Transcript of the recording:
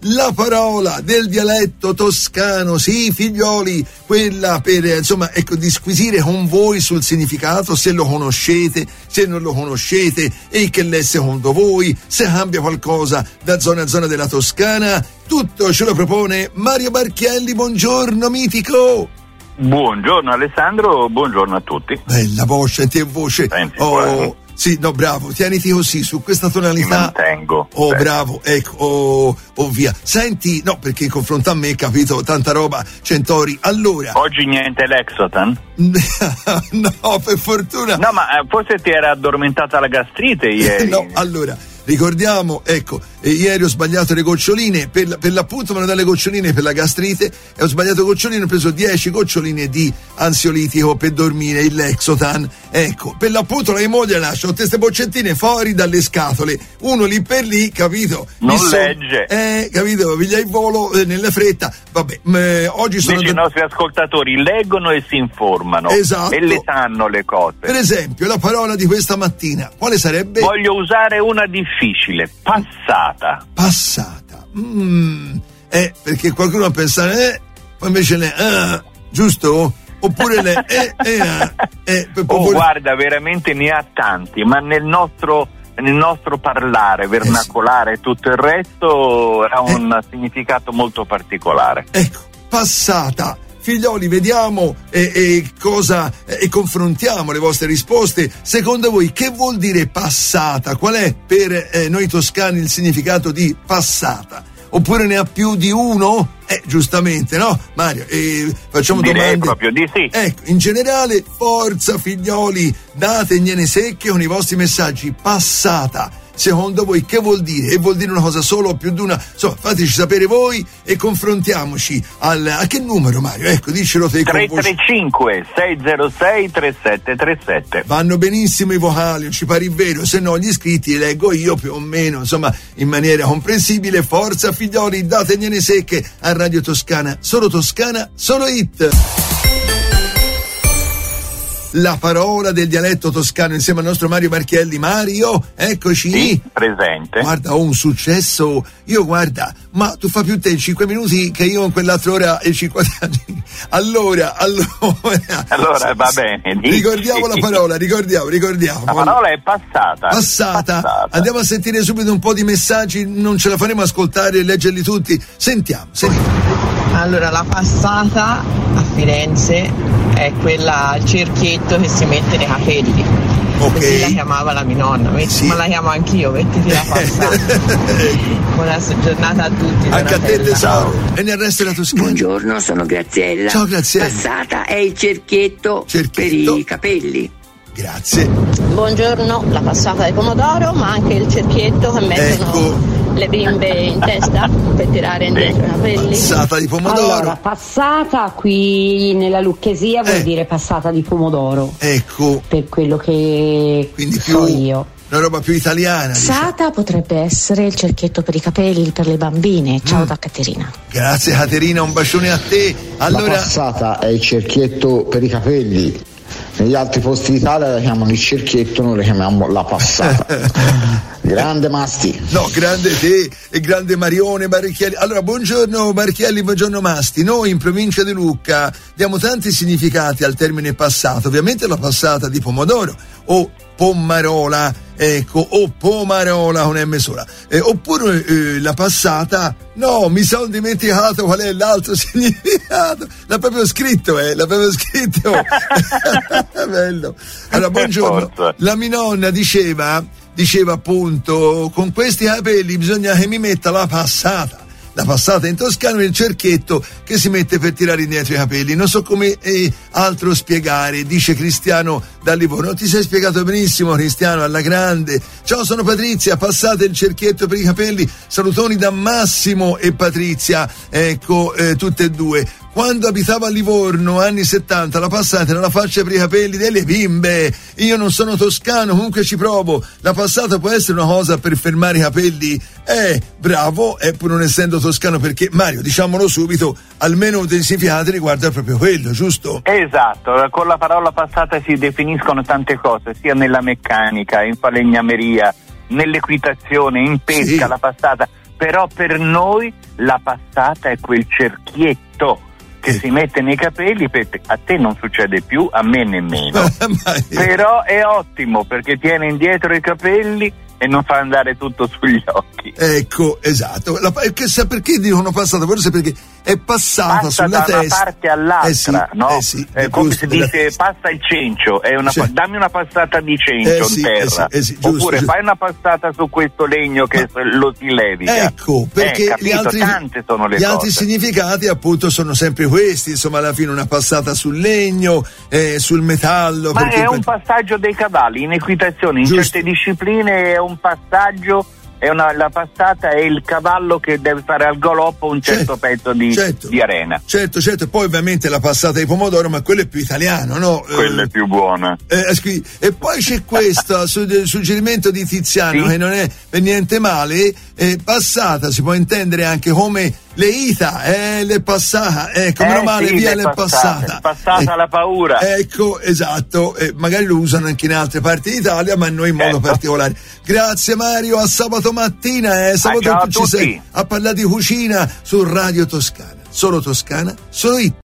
la parola del dialetto toscano, sì figlioli, quella per insomma ecco disquisire con voi sul significato, se lo conoscete, se non lo conoscete e che l'è secondo voi, se cambia qualcosa da zona a zona della Toscana. Tutto ce lo propone Mario Marchielli. Buongiorno mitico. Buongiorno Alessandro, buongiorno a tutti. Bella voce, senti che voce. Sì, no, bravo, tieniti così, su questa tonalità. Mi mantengo. Oh, beh. Bravo, ecco, via. Senti, no, perché in confronto a me, capito, tanta roba, Centori. Allora. Oggi niente Lexotan? No, per fortuna. No, ma forse ti era addormentata la gastrite ieri. No, allora. Ricordiamo, ecco, ieri ho sbagliato le goccioline, per l'appunto me ne dà le goccioline per la gastrite e ho sbagliato goccioline, ho preso 10 goccioline di ansiolitico per dormire, il Lexotan, ecco, per l'appunto la moglie lascia queste boccettine fuori dalle scatole, uno lì per lì, capito? Non legge. Capito, piglia il volo nella fretta, vabbè, oggi sono... Invece i nostri ascoltatori leggono e si informano. Esatto. E le sanno le cose. Per esempio, la parola di questa mattina, quale sarebbe? Voglio usare una difficile, passata. Passata. Perché qualcuno va a pensare, poi invece giusto? Oppure guarda, veramente ne ha tanti, ma nel nostro parlare vernacolare e tutto il resto ha un significato molto particolare. Ecco, passata. Figlioli, vediamo cosa e confrontiamo le vostre risposte. Secondo voi che vuol dire passata? Qual è per noi toscani il significato di passata? Oppure ne ha più di uno? Giustamente, no? Mario, facciamo Direi domande. Proprio di sì. Ecco, in generale, forza figlioli, dategliene secche con i vostri messaggi. Passata. Secondo voi che vuol dire? E vuol dire una cosa solo o più di una? Insomma, fateci sapere voi e confrontiamoci. A che numero, Mario? Ecco, dicelo te. 335 606 3737. Vanno benissimo i vocali, non ci pare vero, se no gli iscritti li leggo io più o meno, insomma, in maniera comprensibile. Forza figlioli, dategliene secche a Radio Toscana, solo hit. La parola del dialetto toscano insieme al nostro Mario Marchielli. Mario, eccoci. Sì, presente. Guarda, ho un successo. Io guarda, ma tu fai più te in 5 minuti che io in quell'altra ora e 50 anni. Allora, va bene. Ricordiamo la parola, ricordiamo. La parola è passata. Andiamo a sentire subito un po' di messaggi, non ce la faremo ascoltare e leggerli tutti. Sentiamo. Allora, la passata a Firenze è quella al cerchietto che si mette nei capelli. Ok. Così la chiamava la mia nonna, ma la chiamo anch'io, mettiti la passata. Buona giornata a tutti. Anche a te tesoro. E nel resto della Toscana. Buongiorno, sono Graziella. Ciao Graziella. Passata è il cerchietto per i capelli. Grazie. Buongiorno, la passata di pomodoro, ma anche il cerchietto che mettono le bimbe in testa per tirare indietro i capelli. Passata di pomodoro. Allora, passata qui nella Lucchesia vuol dire passata di pomodoro. Ecco. Per quello che quindi so io. Una roba più italiana. Passata potrebbe essere il cerchietto per i capelli per le bambine. Ciao da Caterina. Grazie Caterina, un bacione a te. Allora, la passata è il cerchietto per i capelli. Negli altri posti d'Italia la chiamano il cerchietto, noi la chiamiamo la passata. Grande Masti. No, grande te e grande Marione Marchielli. Allora, buongiorno Marchielli, buongiorno Masti. Noi in provincia di Lucca diamo tanti significati al termine passato. Ovviamente la passata di pomodoro o pomarola, ecco, o pomarola con M sola, oppure la passata, no, mi sono dimenticato qual è l'altro significato, l'ha proprio scritto. Bello. Allora, buongiorno. La mia nonna diceva appunto, con questi capelli bisogna che mi metta la passata. La passata in toscano è il cerchietto che si mette per tirare indietro i capelli. Non so come altro spiegare, dice Cristiano da Livorno. Ti sei spiegato benissimo, Cristiano, alla grande. Ciao, sono Patrizia, passate il cerchietto per i capelli. Salutoni da Massimo e Patrizia, ecco, tutte e due. Quando abitavo a Livorno, anni 70, la passata era la faccia per i capelli delle bimbe. Io non sono toscano, comunque ci provo. La passata può essere una cosa per fermare i capelli? Bravo, pur non essendo toscano, perché Mario, diciamolo subito, almeno dei significati riguarda proprio quello, giusto? Esatto, con la parola passata si definiscono tante cose, sia nella meccanica, in falegnameria, nell'equitazione, in pesca, sì. La passata. però per noi la passata è quel cerchietto che si mette nei capelli, a te non succede più, a me nemmeno. Però è ottimo perché tiene indietro i capelli e non fa andare tutto sugli occhi. Ecco, esatto. Perché dicono passata? Forse perché è passata sulla da testa. una parte all'altra, no? Come si dice, passa il cencio, dammi una passata di cencio in terra. Giusto, oppure giusto. fai una passata su questo legno che lo si leviga. Ecco, perché tante sono le gli cose. altri significati appunto sono sempre questi, insomma, alla fine una passata sul legno, sul metallo. Ma è un passaggio dei cavalli, in equitazione, in certe discipline è un passaggio. La passata è il cavallo che deve fare al galoppo un certo pezzo di arena. Certo, poi ovviamente la passata di pomodoro, ma quello è più italiano, no? Quella è più buona. E poi c'è questo suggerimento di Tiziano, che non è per niente male. Passata si può intendere anche come le ita, le passata, meno male, via le passata. Passata la paura. Ecco, esatto, magari lo usano anche in altre parti d'Italia, ma noi in modo particolare. Grazie Mario, a sabato mattina, sabato ciao tu ci sei a parlare di cucina su Radio Toscana. Solo Toscana, solo it.